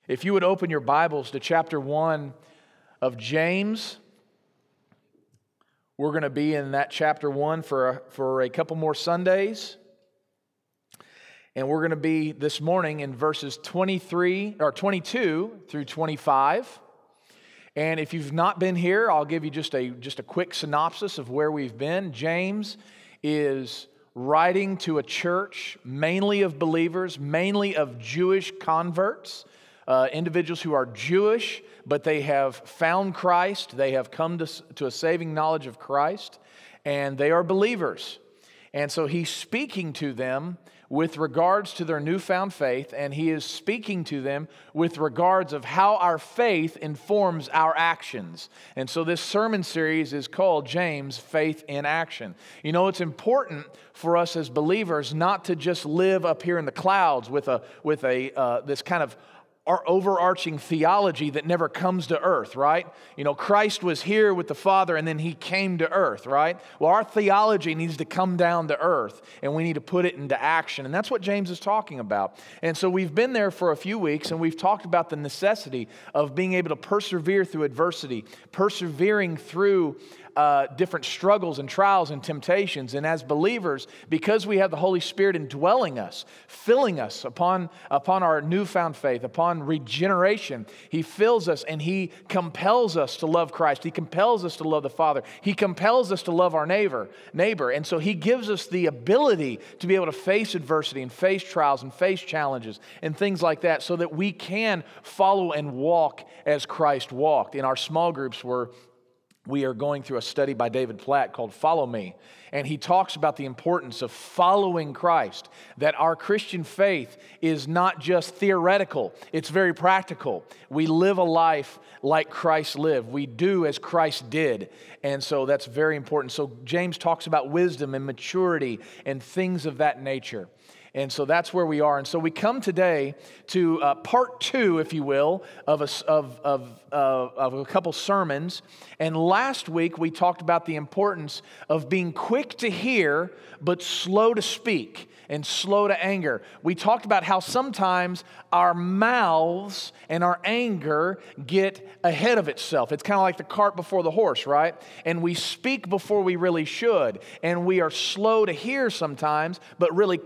If you would open your Bibles to chapter 1 of James, we're going to be in that chapter 1 for a couple more Sundays. And we're going to be this morning in verses 22 through 25. And if you've not been here, I'll give you just a quick synopsis of where we've been. James is writing to a church mainly of believers, mainly of Jewish converts, individuals who are Jewish, but they have found Christ. They have come to a saving knowledge of Christ, and they are believers. And so he's speaking to them with regards to their newfound faith, and he is speaking to them with regards of how our faith informs our actions. And so this sermon series is called James, Faith in Action. You know, it's important for us as believers not to just live up here in the clouds with this kind of our overarching theology that never comes to earth, right? You know, Christ was here with the Father and then he came to earth, right? Well, our theology needs to come down to earth and we need to put it into action. And that's what James is talking about. And so we've been there for a few weeks and we've talked about the necessity of being able to persevere through adversity, persevering through different struggles and trials and temptations. And as believers, because we have the Holy Spirit indwelling us, filling us upon our newfound faith, upon regeneration, He fills us and He compels us to love Christ. He compels us to love the Father. He compels us to love our neighbor. And so He gives us the ability to be able to face adversity and face trials and face challenges and things like that so that we can follow and walk as Christ walked. In our small groups, we are going through a study by David Platt called Follow Me. And he talks about the importance of following Christ, that our Christian faith is not just theoretical, it's very practical. We live a life like Christ lived. We do as Christ did. And so that's very important. So James talks about wisdom and maturity and things of that nature. And so that's where we are. And so we come today to part 2, if you will, of a couple sermons. And last week we talked about the importance of being quick to hear, but slow to speak and slow to anger. We talked about how sometimes our mouths and our anger get ahead of itself. It's kind of like the cart before the horse, right? And we speak before we really should. And we are slow to hear sometimes, but really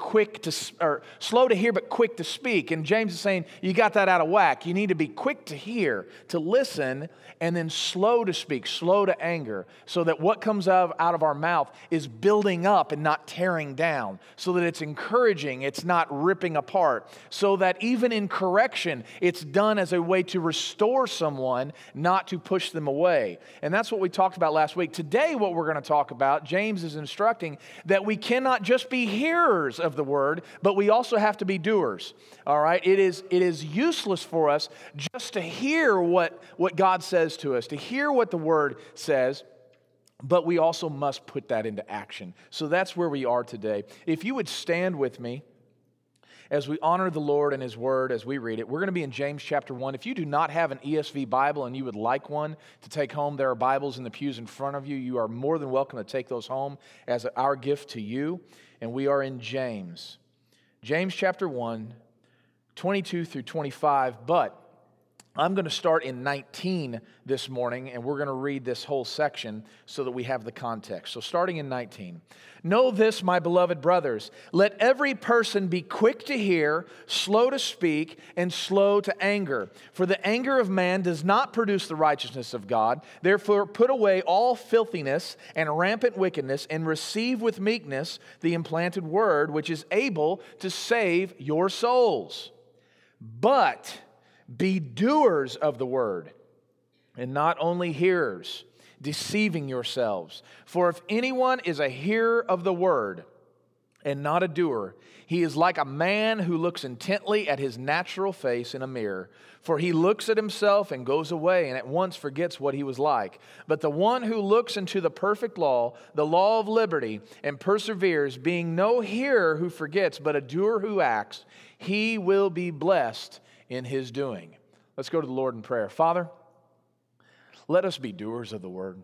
slow to hear, but quick to speak. And James is saying, you got that out of whack. You need to be quick to hear, to listen, and then slow to speak, slow to anger, so that what comes out of our mouth is building up and not tearing down, so that it's encouraging, it's not ripping apart, so that even in correction, it's done as a way to restore someone, not to push them away. And that's what we talked about last week. Today, what we're going to talk about, James is instructing that we cannot just be hearers of the word, but we also have to be doers. All right? It is useless for us just to hear what God says to us, to hear what the word says, but we also must put that into action. So that's where we are today. If you would stand with me as we honor the Lord and His Word as we read it. We're going to be in James chapter 1. If you do not have an ESV Bible and you would like one to take home, there are Bibles in the pews in front of you. You are more than welcome to take those home as our gift to you. And we are in James. James chapter 1, 22 through 25, but I'm going to start in 19 this morning, and we're going to read this whole section so that we have the context. So starting in 19. Know this, my beloved brothers, let every person be quick to hear, slow to speak, and slow to anger. For the anger of man does not produce the righteousness of God. Therefore put away all filthiness and rampant wickedness, and receive with meekness the implanted word, which is able to save your souls. But be doers of the word, and not only hearers, deceiving yourselves. For if anyone is a hearer of the word and not a doer, he is like a man who looks intently at his natural face in a mirror. For he looks at himself and goes away and at once forgets what he was like. But the one who looks into the perfect law, the law of liberty, and perseveres, being no hearer who forgets, but a doer who acts, he will be blessed in his doing. Let's go to the Lord in prayer. Father, let us be doers of the word.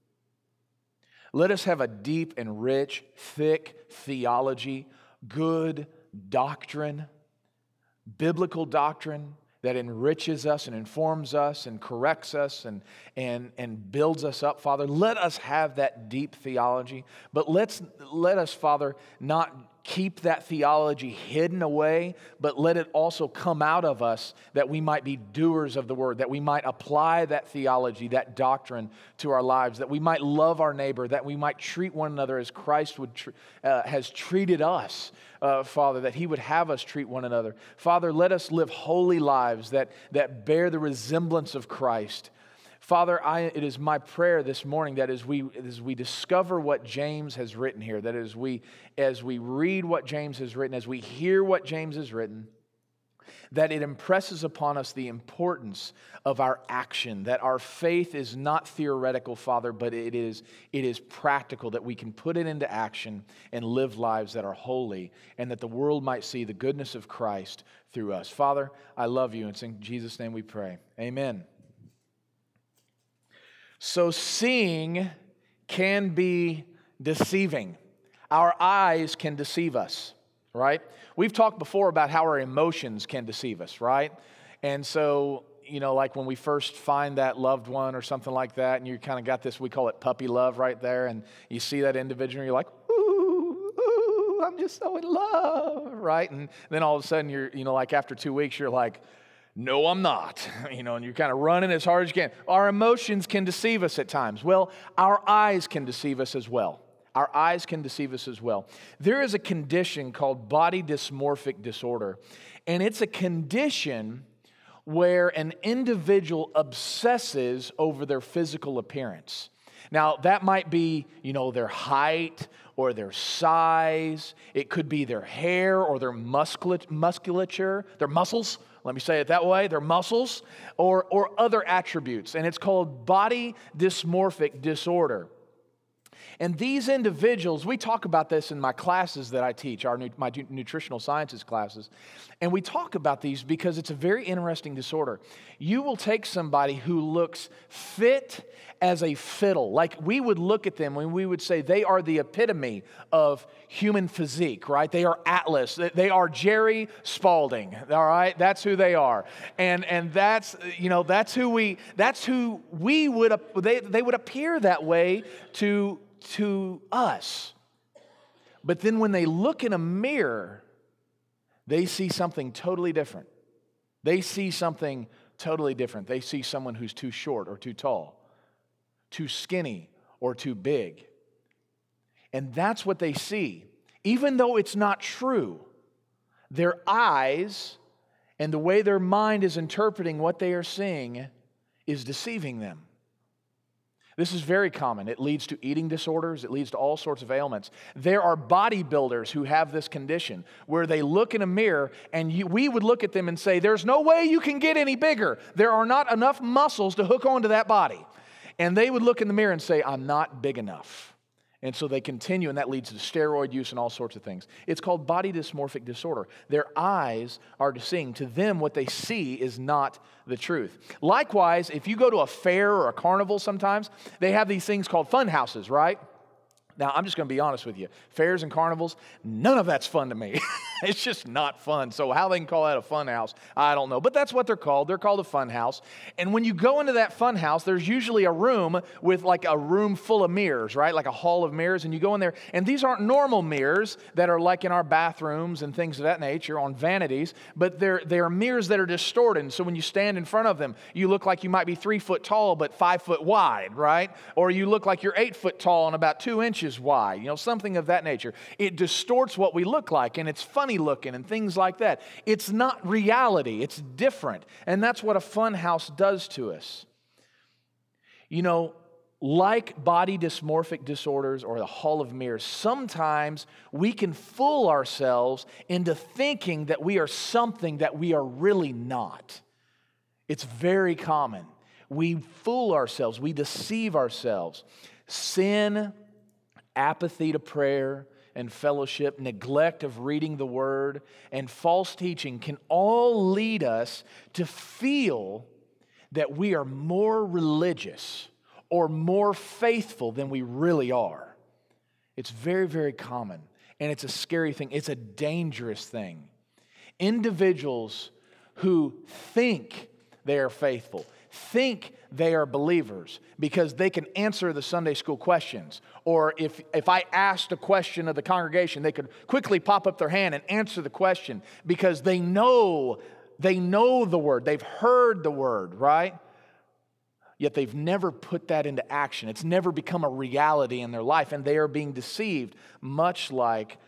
Let us have a deep and rich, thick theology, good doctrine, biblical doctrine that enriches us and informs us and corrects us and builds us up, Father. Let us have that deep theology, but let us, Father, not keep that theology hidden away, but let it also come out of us that we might be doers of the word, that we might apply that theology, that doctrine to our lives, that we might love our neighbor, that we might treat one another as Christ has treated us, Father, that he would have us treat one another. Father, let us live holy lives that bear the resemblance of Christ. Father, it is my prayer this morning that as we discover what James has written here, that as we read what James has written, as we hear what James has written, that it impresses upon us the importance of our action, that our faith is not theoretical, Father, but it is practical, that we can put it into action and live lives that are holy, and that the world might see the goodness of Christ through us. Father, I love you, and it's in Jesus' name we pray. Amen. So seeing can be deceiving. Our eyes can deceive us, right? We've talked before about how our emotions can deceive us, right? And so, like when we first find that loved one or something like that, and you kind of got this, we call it puppy love right there, and you see that individual, and you're like, ooh, I'm just so in love, right? And then all of a sudden, you're, like after 2 weeks, you're like, no, I'm not, and you're kind of running as hard as you can. Our emotions can deceive us at times. Well, our eyes can deceive us as well. Our eyes can deceive us as well. There is a condition called body dysmorphic disorder, and it's a condition where an individual obsesses over their physical appearance. Now, that might be, their height or their size. It could be their hair or their musculature, their muscles. Let me say it that way, their muscles, or other attributes. And it's called body dysmorphic disorder. And these individuals, we talk about this in my classes that I teach, my nutritional sciences classes, and we talk about these because it's a very interesting disorder. You will take somebody who looks fit as a fiddle, like we would look at them when we would say they are the epitome of human physique, right? They are Atlas. They are Jerry Spalding, all right? That's who they are. And that's, who we would, they would appear that way to us. But then when they look in a mirror, they see something totally different. They see something totally different. They see someone who's too short or too tall, too skinny or too big. And that's what they see. Even though it's not true, their eyes and the way their mind is interpreting what they are seeing is deceiving them. This is very common. It leads to eating disorders. It leads to all sorts of ailments. There are bodybuilders who have this condition where they look in a mirror and we would look at them and say, there's no way you can get any bigger. There are not enough muscles to hook onto that body. And they would look in the mirror and say, I'm not big enough. And so they continue, and that leads to steroid use and all sorts of things. It's called body dysmorphic disorder. Their eyes are deceiving. To them, what they see is not the truth. Likewise, if you go to a fair or a carnival sometimes, they have these things called fun houses, right? Now, I'm just going to be honest with you. Fairs and carnivals, none of that's fun to me. It's just not fun. So how they can call that a fun house, I don't know. But that's what they're called. They're called a fun house. And when you go into that fun house, there's usually a room with like a room full of mirrors, right? Like a hall of mirrors. And you go in there, and these aren't normal mirrors that are like in our bathrooms and things of that nature on vanities, but they're mirrors that are distorted. So when you stand in front of them, you look like you might be 3 foot tall, but 5 foot wide, right? Or you look like you're 8 foot tall and about 2 inches wide, something of that nature. It distorts what we look like, and it's funny looking and things like that. It's not reality. It's different. And that's what a fun house does to us. Like body dysmorphic disorders or the hall of mirrors, sometimes we can fool ourselves into thinking that we are something that we are really not. It's very common. We fool ourselves. We deceive ourselves. Sin, apathy to prayer and fellowship, neglect of reading the Word, and false teaching can all lead us to feel that we are more religious or more faithful than we really are. It's very, very common, and it's a scary thing. It's a dangerous thing. Individuals who think they are faithful, think they are believers, because they can answer the Sunday school questions. Or if I asked a question of the congregation, they could quickly pop up their hand and answer the question because they know the word. They've heard the word, right? Yet they've never put that into action. It's never become a reality in their life, and they are being deceived, much like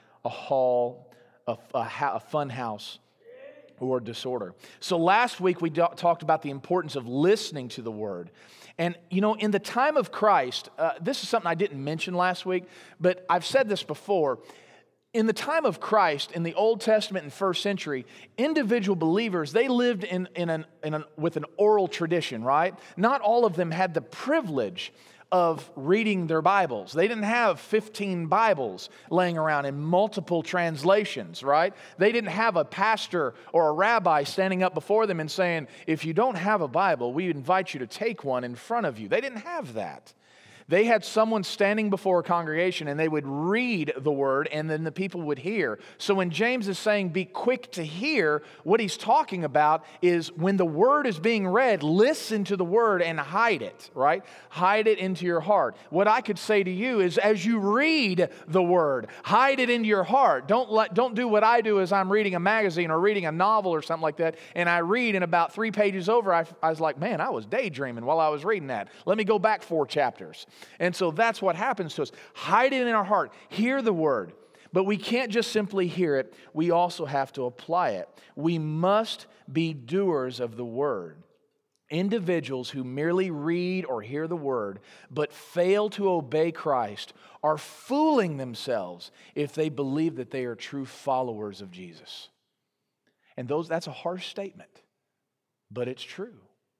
a fun house or disorder. So last week we talked about the importance of listening to the word. And in the time of Christ, this is something I didn't mention last week, but I've said this before. In the time of Christ, in the Old Testament and first century, individual believers, they lived with an oral tradition, right? Not all of them had the privilege of reading their Bibles. They didn't have 15 Bibles laying around in multiple translations, right? They didn't have a pastor or a rabbi standing up before them and saying, if you don't have a Bible, we invite you to take one in front of you. They didn't have that. They had someone standing before a congregation and they would read the word and then the people would hear. So when James is saying be quick to hear, what he's talking about is when the word is being read, listen to the word and hide it, right? Hide it into your heart. What I could say to you is as you read the word, hide it into your heart. Don't do what I do as I'm reading a magazine or reading a novel or something like that, and I read and about 3 pages over, I was like, man, I was daydreaming while I was reading that. Let me go back 4 chapters. And so that's what happens to us. Hide it in our heart. Hear the word. But we can't just simply hear it. We also have to apply it. We must be doers of the word. Individuals who merely read or hear the word but fail to obey Christ are fooling themselves if they believe that they are true followers of Jesus. And that's a harsh statement, but it's true.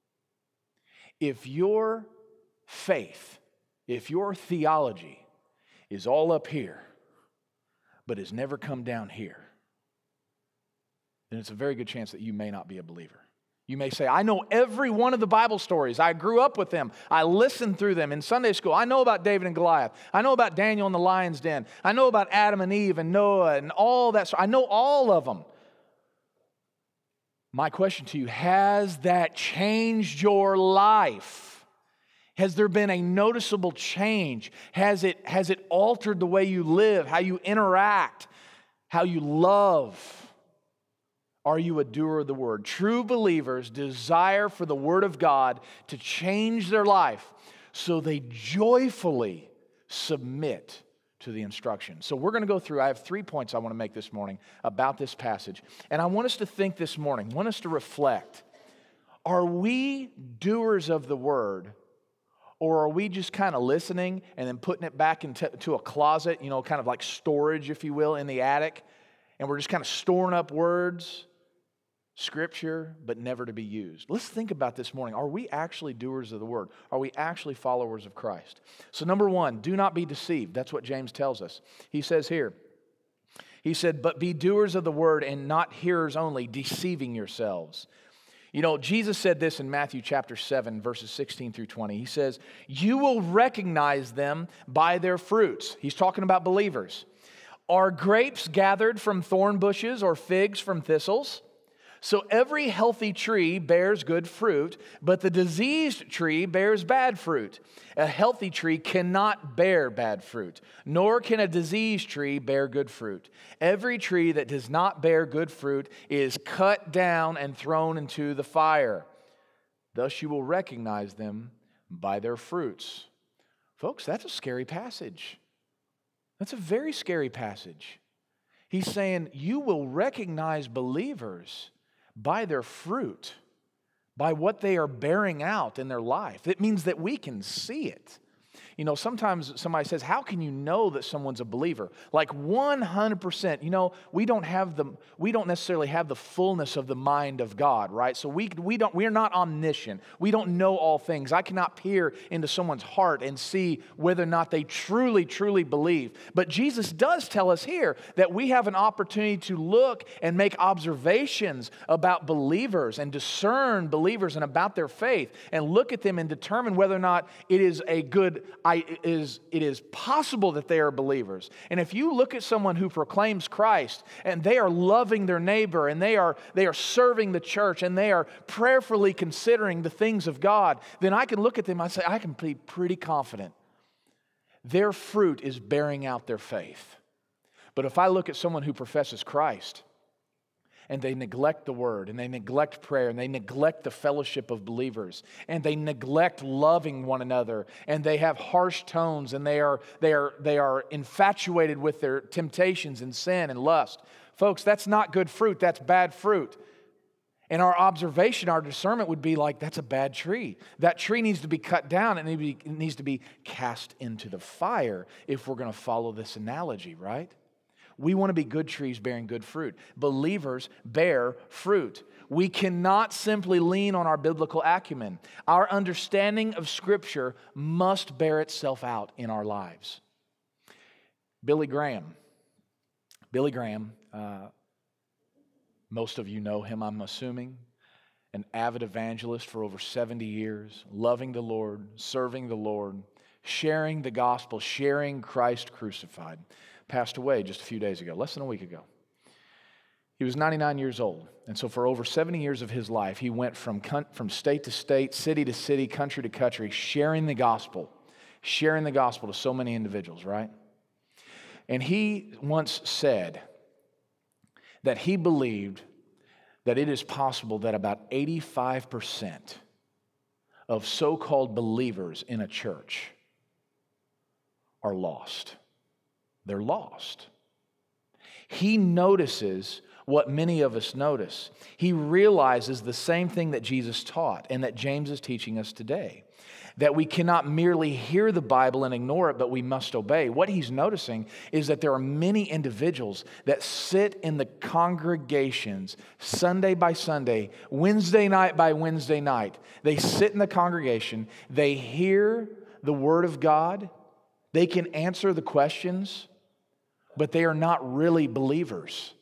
If your faith, if your theology is all up here, but has never come down here, then it's a very good chance that you may not be a believer. You may say, I know every one of the Bible stories. I grew up with them. I listened through them in Sunday school. I know about David and Goliath. I know about Daniel and the lion's den. I know about Adam and Eve and Noah and all that. I know all of them. My question to you, has that changed your life? Has there been a noticeable change? Has it altered the way you live, how you interact, how you love? Are you a doer of the word? True believers desire for the word of God to change their life, so they joyfully submit to the instruction. So we're going to go through, I have 3 points I want to make this morning about this passage. And I want us to think this morning, I want us to reflect. Are we doers of the word? Or are we just kind of listening and then putting it back into a closet, kind of like storage, if you will, in the attic? And we're just kind of storing up words, scripture, but never to be used. Let's think about this morning. Are we actually doers of the word? Are we actually followers of Christ? So number 1, do not be deceived. That's what James tells us. He says here, he said, but be doers of the word and not hearers only, deceiving yourselves. Jesus said this in Matthew chapter 7, verses 16 through 20. He says, you will recognize them by their fruits. He's talking about believers. Are grapes gathered from thorn bushes or figs from thistles? So every healthy tree bears good fruit, but the diseased tree bears bad fruit. A healthy tree cannot bear bad fruit, nor can a diseased tree bear good fruit. Every tree that does not bear good fruit is cut down and thrown into the fire. Thus you will recognize them by their fruits. Folks, that's a scary passage. That's a very scary passage. He's saying you will recognize believers by their fruit, by what they are bearing out in their life. It means that we can see it. Sometimes somebody says, how can you know that someone's a believer? Like 100%, we don't necessarily have the fullness of the mind of God, right? So we're not omniscient. We don't know all things. I cannot peer into someone's heart and see whether or not they truly, truly believe. But Jesus does tell us here that we have an opportunity to look and make observations about believers and discern believers and about their faith and look at them and determine whether or not it is a good it is possible that they are believers. And if you look at someone who proclaims Christ and they are loving their neighbor and they are serving the church and they are prayerfully considering the things of God, then I can look at them and say, I can be pretty confident their fruit is bearing out their faith. But if I look at someone who professes Christ and they neglect the word, and they neglect prayer, and they neglect the fellowship of believers, and they neglect loving one another, and they have harsh tones, and they are infatuated with their temptations and sin and lust. Folks, that's not good fruit, that's bad fruit. And our observation, our discernment would be like, that's a bad tree. That tree needs to be cut down, and it needs to be cast into the fire if we're going to follow this analogy, right? We want to be good trees bearing good fruit. Believers bear fruit. We cannot simply lean on our biblical acumen. Our understanding of Scripture must bear itself out in our lives. Billy Graham, most of you know him, I'm assuming, an avid evangelist for over 70 years, loving the Lord, serving the Lord, sharing the gospel, sharing Christ crucified. Passed away just a few days ago, less than a week ago. He was 99 years old, and so for over 70 years of his life, he went from state to state, city to city, country to country, sharing the gospel to so many individuals, right? And he once said that he believed that it is possible that about 85% of so-called believers in a church are lost. They're lost. He notices what many of us notice. He realizes the same thing that Jesus taught and that James is teaching us today. That we cannot merely hear the Bible and ignore it, but we must obey. What he's noticing is that there are many individuals that sit in the congregations Sunday by Sunday, Wednesday night by Wednesday night. They sit in the congregation, they hear the Word of God, they can answer the questions, but they are not really believers.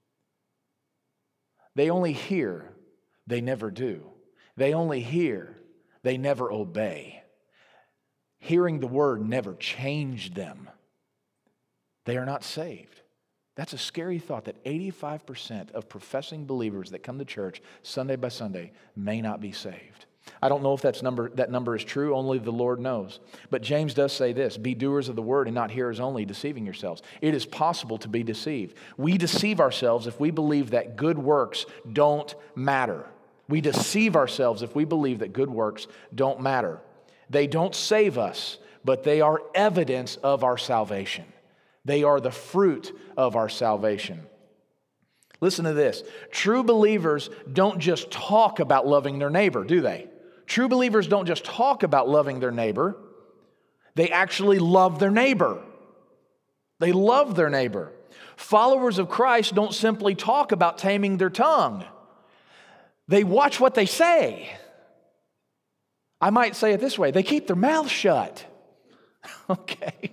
They only hear, they never do. They only hear, they never obey. Hearing the word never changed them. They are not saved. That's a scary thought that 85% of professing believers that come to church Sunday by Sunday may not be saved. I don't know if that number is true, only the Lord knows. But James does say this, be doers of the word and not hearers only, deceiving yourselves. It is possible to be deceived. We deceive ourselves if we believe that good works don't matter. We deceive ourselves if we believe that good works don't matter. They don't save us, but they are evidence of our salvation. They are the fruit of our salvation. Listen to this. True believers don't just talk about loving their neighbor, do they? True believers don't just talk about loving their neighbor. They actually love their neighbor. They love their neighbor. Followers of Christ don't simply talk about taming their tongue. They watch what they say. I might say it this way. They keep their mouth shut. Okay.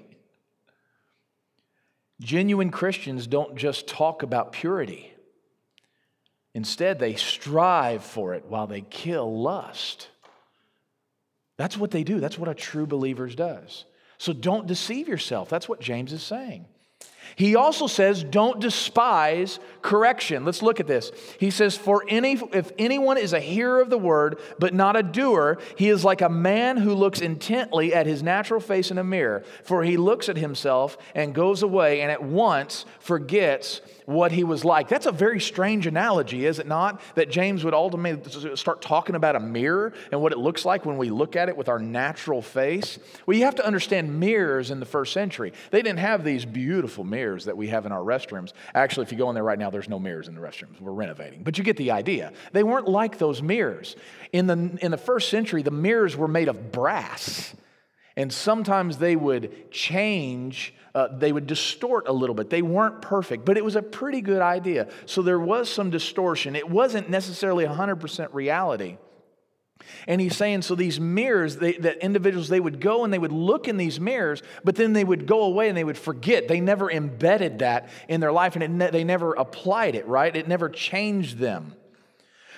Genuine Christians don't just talk about purity. Instead, they strive for it while they kill lust. That's what they do. That's what a true believer does. So don't deceive yourself. That's what James is saying. He also says, don't despise correction. Let's look at this. He says, if anyone is a hearer of the word, but not a doer, he is like a man who looks intently at his natural face in a mirror. For he looks at himself and goes away and at once forgets what he was like. That's a very strange analogy, is it not? That James would ultimately start talking about a mirror and what it looks like when we look at it with our natural face. Well, you have to understand mirrors in the first century. They didn't have these beautiful mirrors that we have in our restrooms. Actually, if you go in there right now, there's no mirrors in the restrooms. We're renovating. But you get the idea. They weren't like those mirrors. In the first century, the mirrors were made of brass. And sometimes they would change, they would distort a little bit. They weren't perfect, but it was a pretty good idea. So there was some distortion. It wasn't necessarily 100% reality. And he's saying, so these mirrors, that individuals, they would go and they would look in these mirrors, but then they would go away and they would forget. They never embedded that in their life, and they never applied it, right? It never changed them.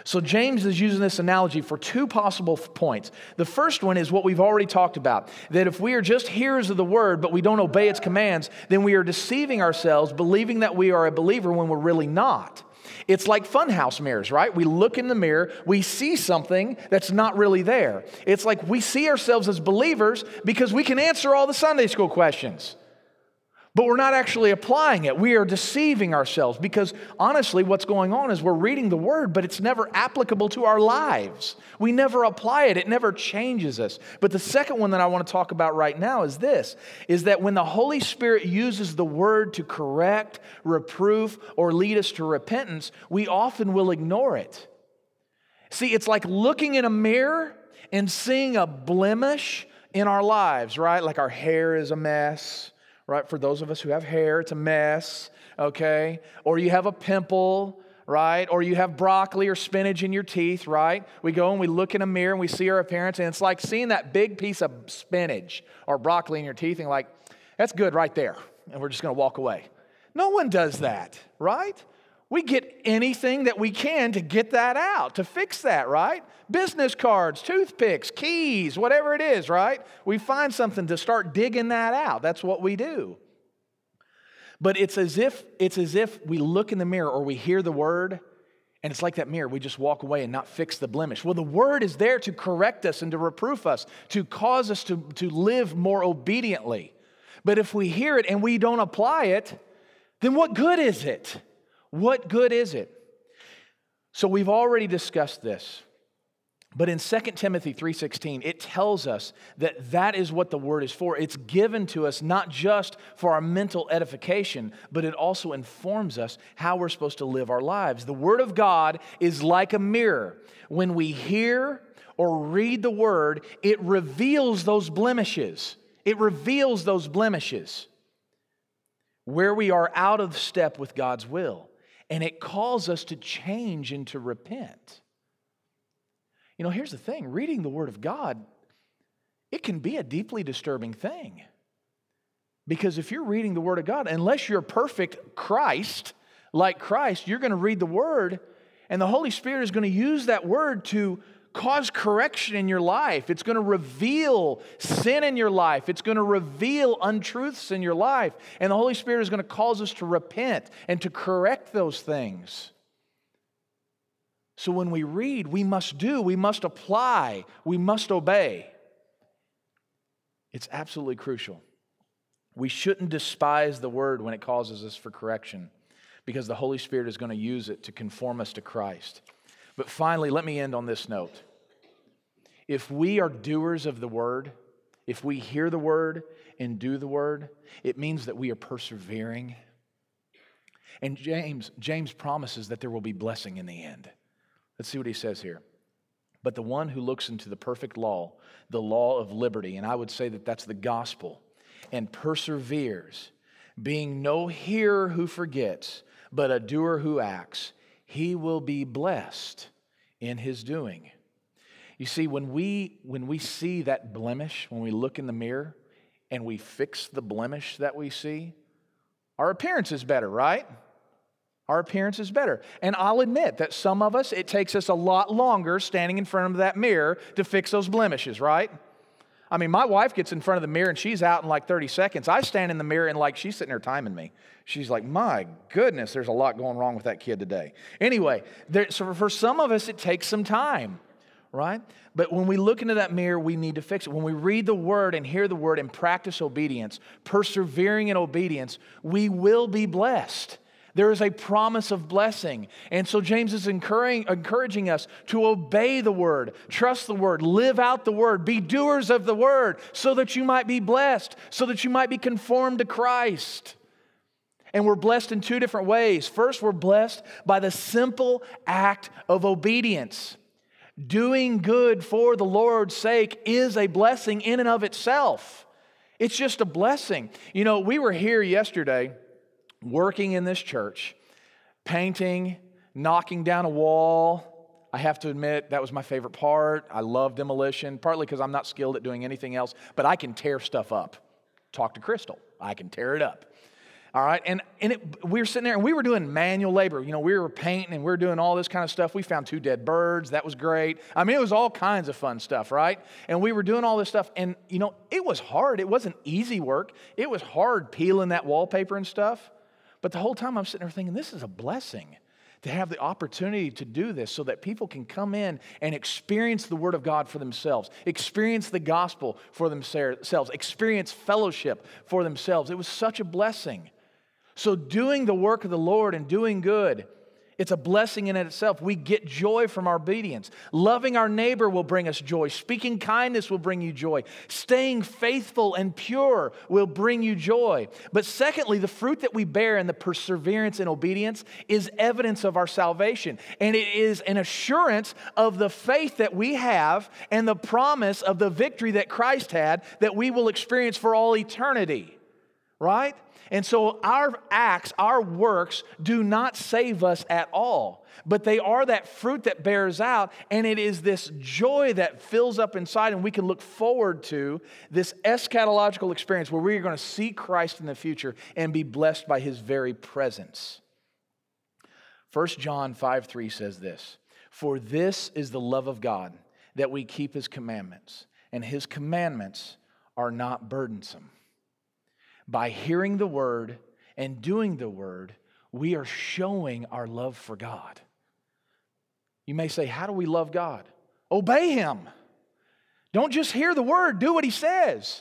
So James is using this analogy for two possible points. The first one is what we've already talked about, that if we are just hearers of the word, but we don't obey its commands, then we are deceiving ourselves, believing that we are a believer when we're really not. It's like funhouse mirrors, right? We look in the mirror, we see something that's not really there. It's like we see ourselves as believers because we can answer all the Sunday school questions. But we're not actually applying it. We are deceiving ourselves because honestly what's going on is we're reading the Word, but it's never applicable to our lives. We never apply it. It never changes us. But the second one that I want to talk about right now is this, is that when the Holy Spirit uses the Word to correct, reproof, or lead us to repentance, we often will ignore it. See, it's like looking in a mirror and seeing a blemish in our lives, right? Like our hair is a mess. Right? For those of us who have hair, it's a mess, okay? Or you have a pimple, right? Or you have broccoli or spinach in your teeth, right? We go and we look in a mirror and we see our appearance, and it's like seeing that big piece of spinach or broccoli in your teeth and like, that's good right there, and we're just going to walk away. No one does that, right? We get anything that we can to get that out, to fix that, right? Business cards, toothpicks, keys, whatever it is, right? We find something to start digging that out. That's what we do. But it's as if we look in the mirror or we hear the word, and it's like that mirror. We just walk away and not fix the blemish. Well, the word is there to correct us and to reproof us, to cause us to live more obediently. But if we hear it and we don't apply it, then what good is it? What good is it? So we've already discussed this. But in 2 Timothy 3:16, it tells us that that is what the word is for. It's given to us not just for our mental edification, but it also informs us how we're supposed to live our lives. The word of God is like a mirror. When we hear or read the word, it reveals those blemishes. It reveals those blemishes where we are out of step with God's will. And it calls us to change and to repent. You know, here's the thing. Reading the Word of God, it can be a deeply disturbing thing. Because if you're reading the Word of God, unless you're perfect Christ, like Christ, you're going to read the Word, and the Holy Spirit is going to use that Word to cause correction in your life. It's going to reveal sin in your life. It's going to reveal untruths in your life. And the Holy Spirit is going to cause us to repent and to correct those things. So when we read, we must apply, we must obey. It's absolutely crucial. We shouldn't despise the word when it causes us for correction, because the Holy Spirit is going to use it to conform us to Christ. But finally, let me end on this note. If we are doers of the word, if we hear the word and do the word, it means that we are persevering. And James promises that there will be blessing in the end. Let's see what he says here. But the one who looks into the perfect law, the law of liberty, and I would say that that's the gospel, and perseveres, being no hearer who forgets, but a doer who acts, he will be blessed in his doing. You see, when we see that blemish, when we look in the mirror and we fix the blemish that we see, our appearance is better, right? Our appearance is better. And I'll admit that some of us, it takes us a lot longer standing in front of that mirror to fix those blemishes, right? I mean, my wife gets in front of the mirror and she's out in like 30 seconds. I stand in the mirror and like she's sitting there timing me. She's like, my goodness, there's a lot going wrong with that kid today. Anyway, so for some of us, it takes some time, right? But when we look into that mirror, we need to fix it. When we read the Word and hear the Word and practice obedience, persevering in obedience, we will be blessed. There is a promise of blessing. And so James is encouraging us to obey the Word, trust the Word, live out the Word, be doers of the Word so that you might be blessed, so that you might be conformed to Christ. And we're blessed in two different ways. First, we're blessed by the simple act of obedience. Doing good for the Lord's sake is a blessing in and of itself. It's just a blessing. You know, we were here yesterday working in this church, painting, knocking down a wall. I have to admit, that was my favorite part. I love demolition, partly because I'm not skilled at doing anything else, but I can tear stuff up. Talk to Crystal. I can tear it up. All right, we were sitting there and we were doing manual labor. You know, we were painting and we were doing all this kind of stuff. We found 2 dead birds. That was great. I mean, it was all kinds of fun stuff, right? And we were doing all this stuff. And, you know, it was hard. It wasn't easy work. It was hard peeling that wallpaper and stuff. But the whole time I'm sitting there thinking, this is a blessing to have the opportunity to do this so that people can come in and experience the Word of God for themselves, experience the gospel for themselves, experience fellowship for themselves. It was such a blessing. So doing the work of the Lord and doing good, it's a blessing in itself. We get joy from our obedience. Loving our neighbor will bring us joy. Speaking kindness will bring you joy. Staying faithful and pure will bring you joy. But secondly, the fruit that we bear in the perseverance and obedience is evidence of our salvation. And it is an assurance of the faith that we have and the promise of the victory that Christ had that we will experience for all eternity. Right? And so our acts, our works do not save us at all, but they are that fruit that bears out, and it is this joy that fills up inside, and we can look forward to this eschatological experience where we are going to see Christ in the future and be blessed by His very presence. 1 John 5:3 says this, "For this is the love of God, that we keep His commandments, and His commandments are not burdensome." By hearing the Word and doing the Word, we are showing our love for God. You may say, how do we love God? Obey Him. Don't just hear the Word, do what He says.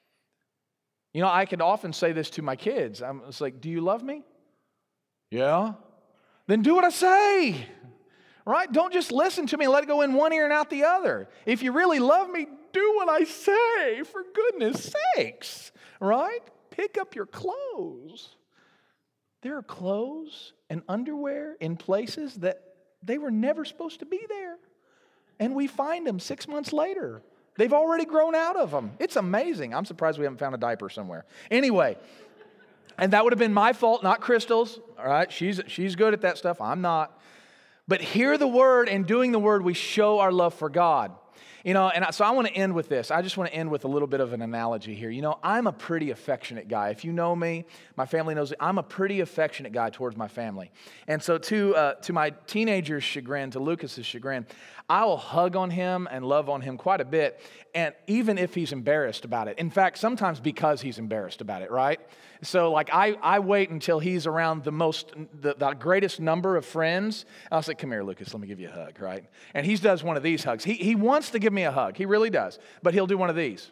You know, I could often say this to my kids. It's like, do you love me? Yeah. Then do what I say. Right? Don't just listen to me and let it go in one ear and out the other. If you really love me, do what I say, for goodness sakes. Right? Pick up your clothes. There are clothes and underwear in places that they were never supposed to be there. And we find them 6 months later. They've already grown out of them. It's amazing. I'm surprised we haven't found a diaper somewhere. Anyway, and that would have been my fault, not Crystal's. All right, she's good at that stuff. I'm not. But hear the Word and doing the Word, we show our love for God. You know, and so I want to end with this. I just want to end with a little bit of an analogy here. You know, I'm a pretty affectionate guy. If you know me, my family knows it. I'm a pretty affectionate guy towards my family. And so to my teenager's chagrin, to Lucas's chagrin, I will hug on him and love on him quite a bit, and even if he's embarrassed about it. In fact, sometimes because he's embarrassed about it, right? So like I wait until he's around the greatest number of friends. I'll say, come here, Lucas, let me give you a hug, right? And he does one of these hugs. He wants to give me a hug. He really does. But he'll do one of these.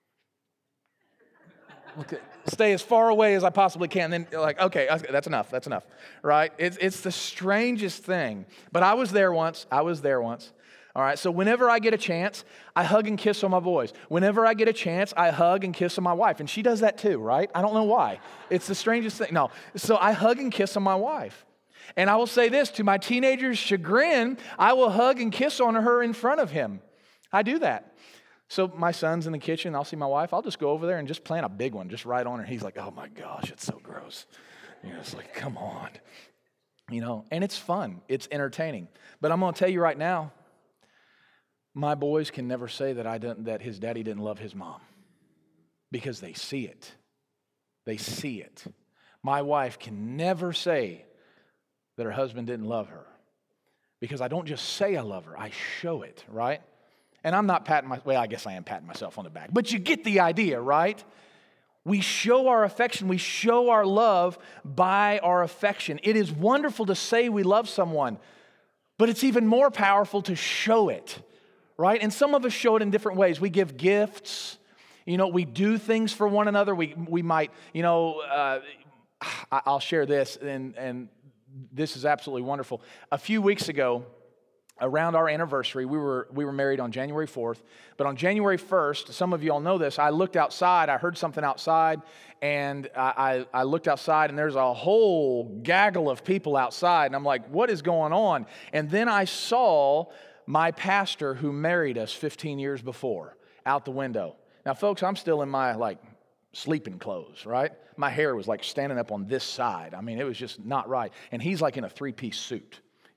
Okay. Stay as far away as I possibly can. Then like, okay, that's enough, right? It's the strangest thing. But I was there once. All right, so whenever I get a chance, I hug and kiss on my boys. Whenever I get a chance, I hug and kiss on my wife. And she does that too, right? I don't know why. It's the strangest thing. No, so I hug and kiss on my wife. And I will say this, to my teenager's chagrin, I will hug and kiss on her in front of him. I do that. So my son's in the kitchen, I'll see my wife, I'll just go over there and just plant a big one, just right on her. He's like, oh my gosh, it's so gross. You know, it's like, come on. You know, and it's fun. It's entertaining. But I'm going to tell you right now, my boys can never say that his daddy didn't love his mom, because they see it. They see it. My wife can never say that her husband didn't love her, because I don't just say I love her, I show it, right? And I'm not I guess I am patting myself on the back, but you get the idea, right? We show our affection, we show our love by our affection. It is wonderful to say we love someone, but it's even more powerful to show it. Right? And some of us show it in different ways. We give gifts. You know, we do things for one another. We might, you know, I'll share this, and this is absolutely wonderful. A few weeks ago, around our anniversary, we were married on January 4th, but on January 1st, some of you all know this, I looked outside, I heard something outside, and I looked outside, and there's a whole gaggle of people outside, and I'm like, what is going on? And then I saw my pastor who married us 15 years before out the window. Now, folks, I'm still in my sleeping clothes, right? My hair was standing up on this side. I mean, it was just not right. And he's in a 3-piece suit.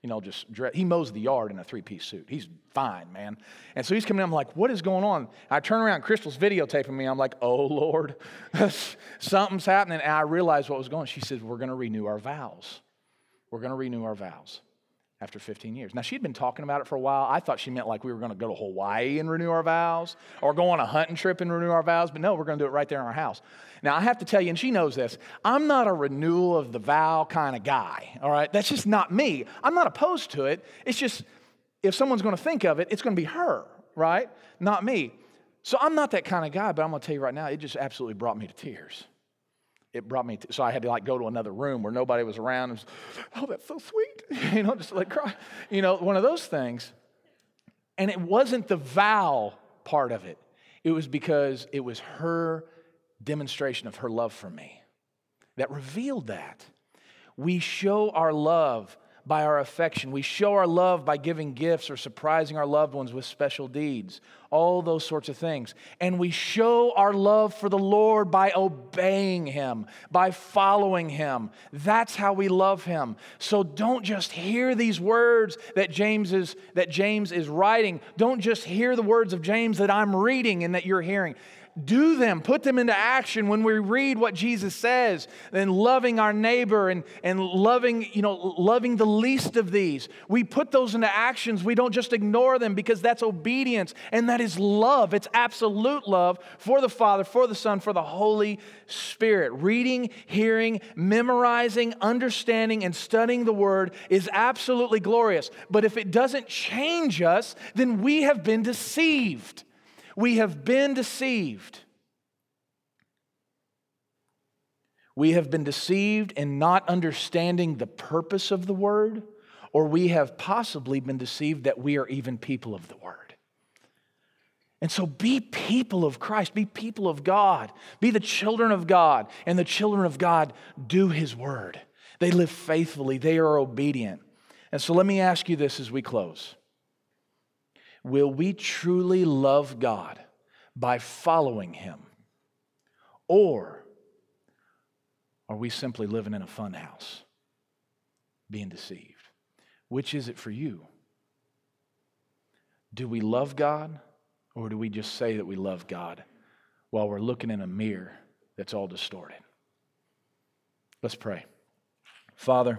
he mows the yard in a 3-piece suit. He's fine, man. And so he's coming in. I'm like, what is going on? I turn around, Crystal's videotaping me. I'm like, oh, Lord, something's happening. And I realized what was going on. She said, we're going to renew our vows. We're going to renew our vows after 15 years. Now, she'd been talking about it for a while. I thought she meant like we were going to go to Hawaii and renew our vows or go on a hunting trip and renew our vows. But no, we're going to do it right there in our house. Now, I have to tell you, and she knows this, I'm not a renewal of the vow kind of guy, all right? That's just not me. I'm not opposed to it. It's just if someone's going to think of it, it's going to be her, right? Not me. So I'm not that kind of guy, but I'm going to tell you right now, it just absolutely brought me to tears. It brought me so I had to like go to another room where nobody was around. And was, oh, that's so sweet. Just like cry. One of those things. And it wasn't the vow part of it. It was because it was her demonstration of her love for me that revealed that. We show our love by our affection. We show our love by giving gifts or surprising our loved ones with special deeds. All those sorts of things. And we show our love for the Lord by obeying Him, by following Him. That's how we love Him. So don't just hear these words that James is writing. Don't just hear the words of James that I'm reading and that you're hearing. Do them, put them into action when we read what Jesus says, and loving our neighbor and loving the least of these. We put those into actions. We don't just ignore them because that's obedience and that is love. It's absolute love for the Father, for the Son, for the Holy Spirit. Reading, hearing, memorizing, understanding, and studying the Word is absolutely glorious. But if it doesn't change us, then we have been deceived. We have been deceived. We have been deceived in not understanding the purpose of the Word, or we have possibly been deceived that we are even people of the Word. And so be people of Christ, be people of God, be the children of God, and the children of God do His Word. They live faithfully, they are obedient. And so let me ask you this as we close. Will we truly love God by following Him? Or are we simply living in a fun house, being deceived? Which is it for you? Do we love God, or do we just say that we love God while we're looking in a mirror that's all distorted? Let's pray. Father,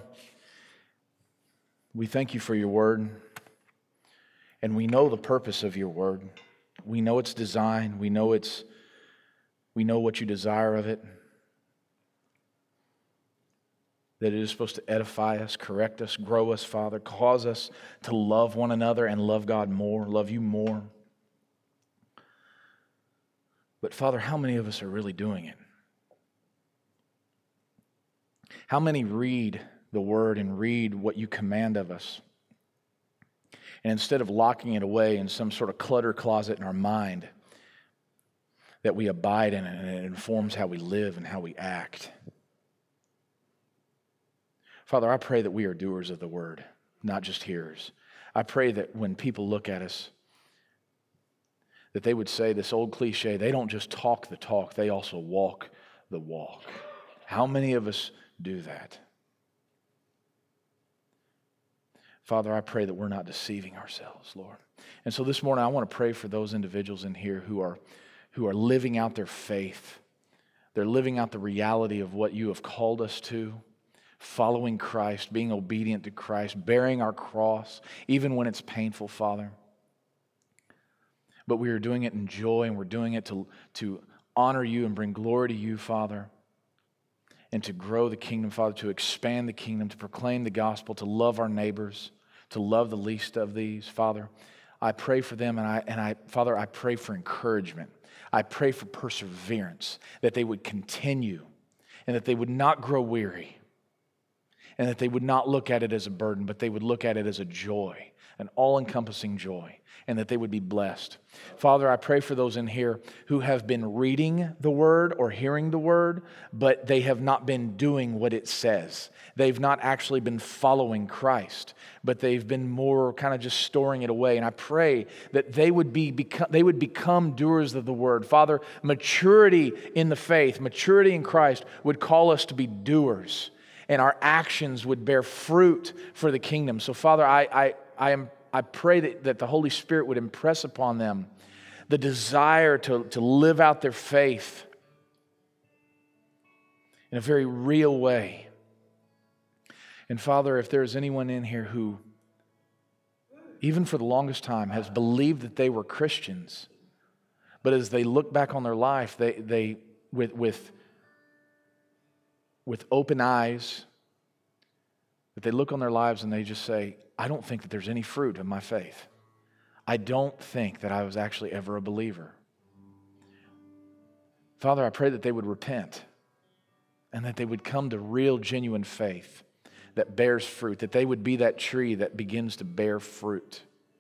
we thank You for Your Word. And we know the purpose of Your Word. We know its design. We know what You desire of it. That it is supposed to edify us, correct us, grow us, Father, cause us to love one another and love God more, love You more. But Father, how many of us are really doing it? How many read the Word and read what You command of us? And instead of locking it away in some sort of clutter closet in our mind, that we abide in it and it informs how we live and how we act. Father, I pray that we are doers of the Word, not just hearers. I pray that when people look at us, that they would say this old cliche, they don't just talk the talk, they also walk the walk. How many of us do that? Father, I pray that we're not deceiving ourselves, Lord. And so this morning I want to pray for those individuals in here who are living out their faith. They're living out the reality of what You have called us to, following Christ, being obedient to Christ, bearing our cross, even when it's painful, Father. But we are doing it in joy, and we're doing it to honor You and bring glory to You, Father, and to grow the kingdom, Father, to expand the kingdom, to proclaim the gospel, to love our neighbors, to love the least of these, Father. I pray for them, Father, I pray for encouragement. I pray for perseverance, that they would continue and that they would not grow weary and that they would not look at it as a burden, but they would look at it as a joy, an all-encompassing joy, and that they would be blessed. Father, I pray for those in here who have been reading the Word or hearing the Word, but they have not been doing what it says. They've not actually been following Christ, but they've been more kind of just storing it away. And I pray that they would become doers of the Word. Father, maturity in the faith, maturity in Christ would call us to be doers. and our actions would bear fruit for the kingdom. So, Father, I pray that the Holy Spirit would impress upon them the desire to live out their faith in a very real way. And Father, if there's anyone in here who, even for the longest time, has believed that they were Christians, but as they look back on their life, they with open eyes, that they look on their lives and they just say, I don't think that there's any fruit of my faith. I don't think that I was actually ever a believer. Father, I pray that they would repent and that they would come to real, genuine faith that bears fruit, that they would be that tree that begins to bear fruit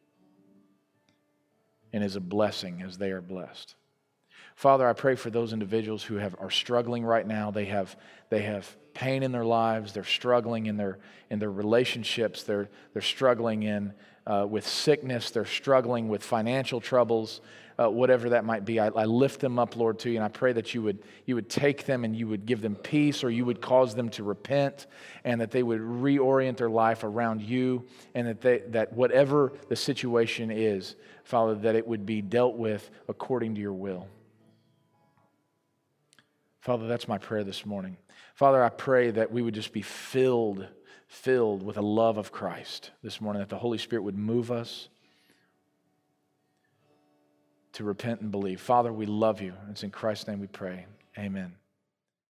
and is a blessing as they are blessed. Father, I pray for those individuals who are struggling right now. They have pain in their lives. They're struggling in their relationships. They're struggling with sickness. They're struggling with financial troubles, whatever that might be. I lift them up, Lord, to you, and I pray that you would take them and you would give them peace, or you would cause them to repent, and that they would reorient their life around you, and that whatever the situation is, Father, that it would be dealt with according to your will. Father, that's my prayer this morning. Father, I pray that we would just be filled with a love of Christ this morning, that the Holy Spirit would move us to repent and believe. Father, we love you. It's in Christ's name we pray. Amen.